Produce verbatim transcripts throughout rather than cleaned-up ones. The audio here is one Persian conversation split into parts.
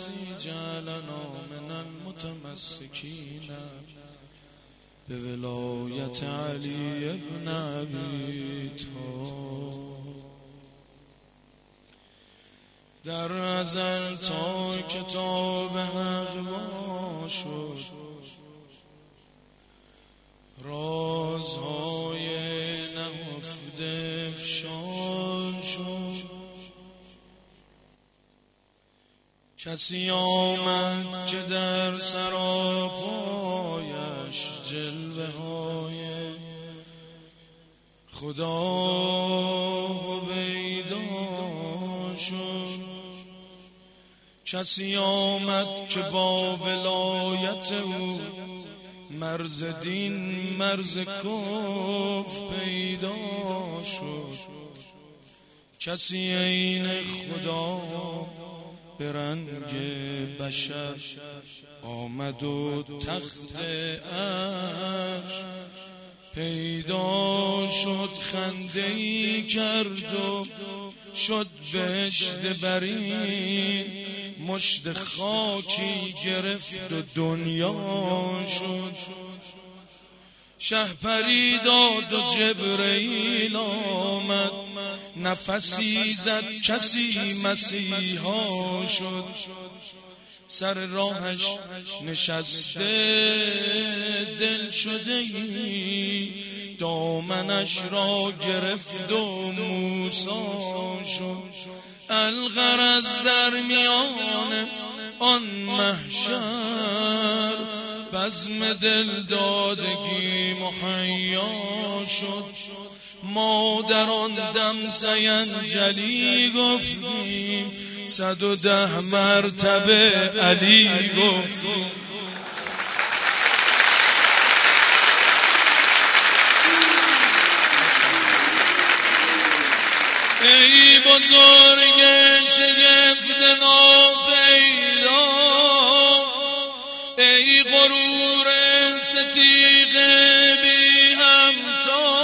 الذي جعلنا من المتمسكين بولایت علی ابن ابی طالب. در ازل تا کتاب حق وا شد، رازهای نهفته افشا شد. کسی آمد که در سراپایش جلوه های خدا هویدا شد. کسی آمد که با ولایت او مرز دین مرز کفر پیدا شد. کسی عین خدا به رنگ بشر آمد و تخت عرش پیدا شد. خنده‌ای کرد و شد بهشت برین، مشت خاکی گرفت و دنیا شد. شهپری داد و جبرئیل آمد، نفسی زد کسی مسیحا شد. سر راهش نشسته دل شده ای، دامنش را گرفت و موسی شد. الغرض در میان آن محشر بزم دل دادگی مهیا شد. ما در آن دم سینجلی گفتیم، صد و ده مرتبه علی گفتیم. ای بزرگ شگفت ناپیدا، ای غرور ستیغ بی همتا،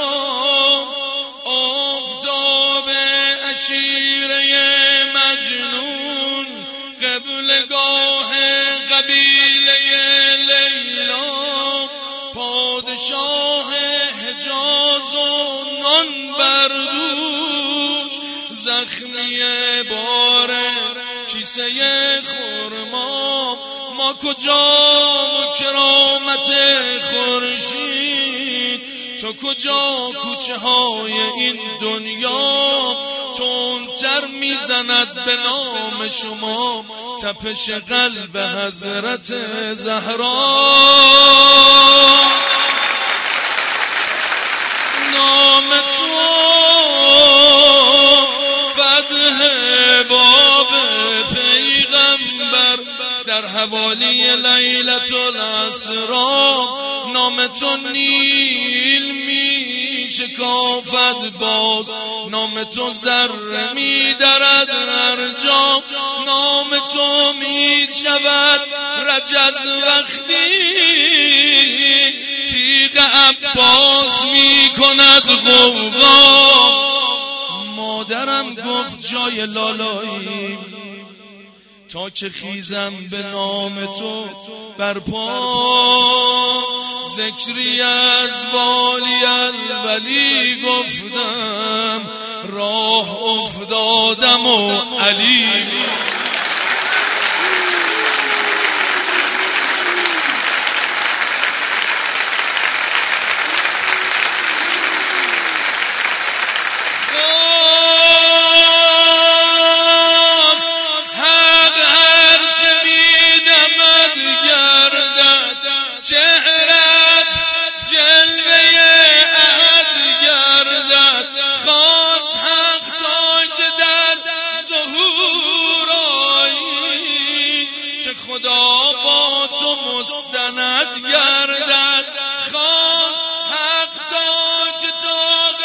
آفتاب عشیره مجنون، قبلگاه قبیله لیلا، پادشاه حجاز و نان بردوش، زخمی باره کیسه خرما. ما کجا کرامت خورشید، تو کجا کوچه های این دنیا. تندتر میزند به نام شما تپش قلب حضرت زهرا. نام تو فتح باب پیغمبر در حوالی لیلت الاسرا. نام تو نیل می شکافد باز، نام تو ذره می درد ارجا. نام تو می شود رجز وقتی تیغ عباس می کند غوغا. مادرم گفت جای لالایی تا که خیزم به نام تو برپا. ذکری از والی الولی گفتم، راه افتادم و علی. چهرت جلوه احد گردد، خواست حق تا که در ظهور آیی، چه خدا با تو مستند گردد. خواست حق تا که تا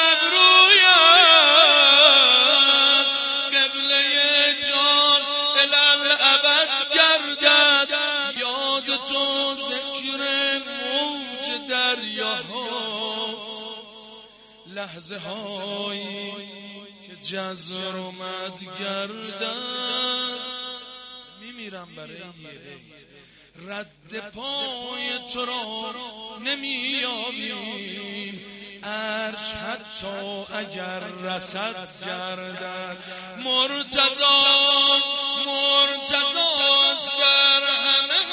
ابرویت قبله جان الالعبد گردد. یاد تو ذکر موج دریاهاست، لحظه هایی که جزر اومد گردد. میمیرم برای یه بیت. رد پای تو را نمیابیم، عرش حتی اگر رسد گردد. مرتضی مرتضاست در همه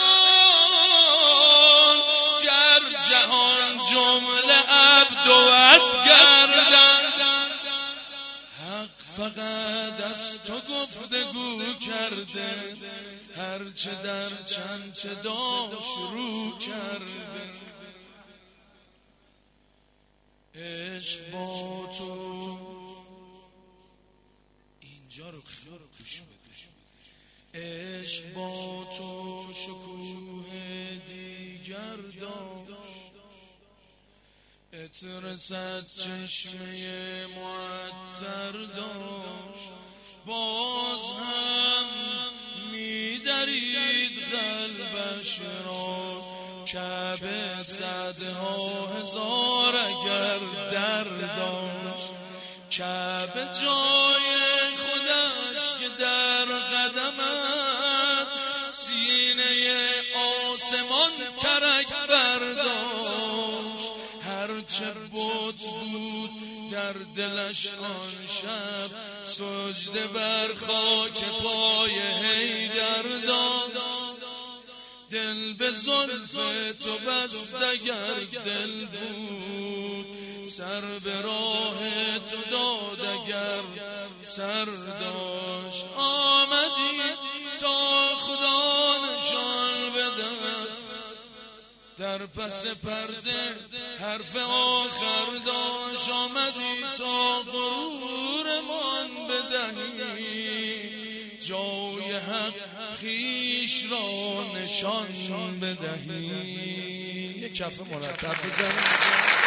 حال، گر جهان جمله عبد و عد گردد. حق فقط از تو گفتگو کرده، هرچه در چند داشت رو کرده. عشق با تو اینجا رو خوش بده. عشق با تو شکوه دیگر داشت، عطر صد چشمه معطر داشت. باز هم می‌درید قلبش را، کعبه صدها هزار اگر در داشت. کعبه جای خودش که در قدمت، سینه آسمان ترک برداشت. هرچه بت بود در دلش آن شب، سجده بر خاک پای حیدر داد. دل به زلف تو بست اگر دل بود، سر به راه تو داد اگر سر داشت. آمدی تا خدا نشان بده، در پس پرده حرف آخر داشت. آمدی تا غرورمان بدهی، جای حق خیش را نشان بدهی. یک کف مرتب بزنید.